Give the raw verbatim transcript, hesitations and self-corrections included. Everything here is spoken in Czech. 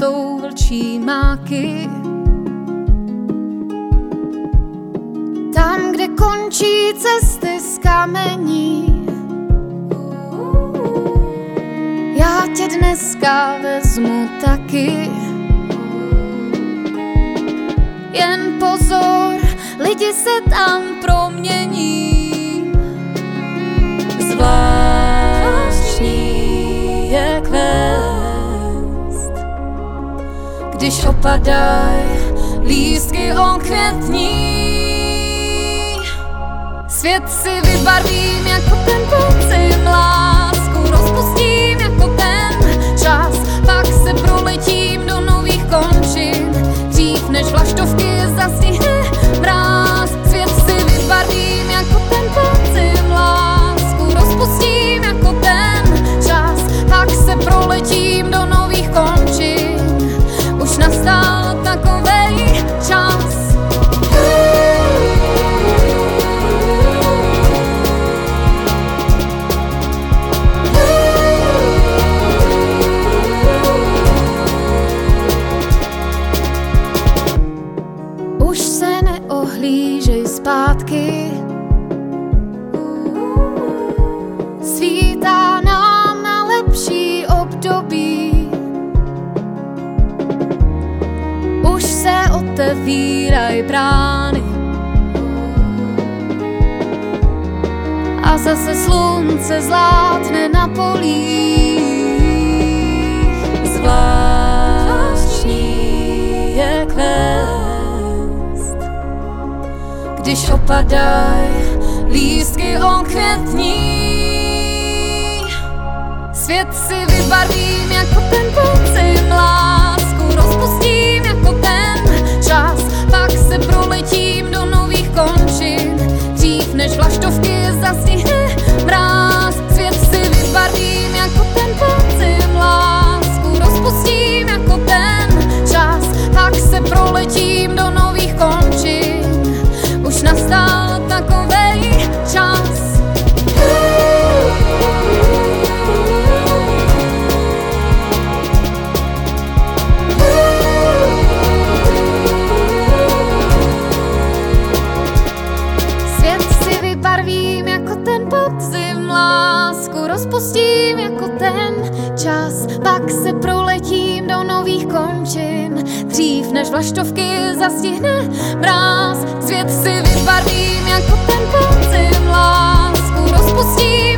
cestou vlčí máky. Tam, kde končí cesty z kamení, já tě dneska vezmu taky. Jen pozor, lidi se tam promění. Zvláštní je kvést, když opadaj lístky okvětní. Svět si vybarvím jako ten podzim, lásku rozpustím jako ten čas, pak se proletím do nových končin, dřív než vlaštovky zastihne mráz. Svět si vybarvím jako ten podzim, lásku rozpustím jako ten čas, pak se proletím do nových končin, už nastal takovej čas. Už se neohlížej zpátky, svítá nám na lepší období. Už se otevíraj brány a zase slunce zlátne na polích. Zvláštní je kvést, když opadaj lístky okvětní. Svět si vybarvím jako ten podzim, lásku rozpustím jako ten čas, pak se proletím do nových končin, dřív než vlaštovky zastihne mráz. Svět si vybarvím jako ten podzim, lásku rozpustím jako ten čas, pak se proletím do nových končin, už nastal takovej čas. Svět si vybarvím jako ten podzim, lásku rozpustím jako ten čas, pak se proletím do nových končin, dřív než vlaštovky zastihne mráz. Svět si vybarvím jako ten podzim, lásku rozpustím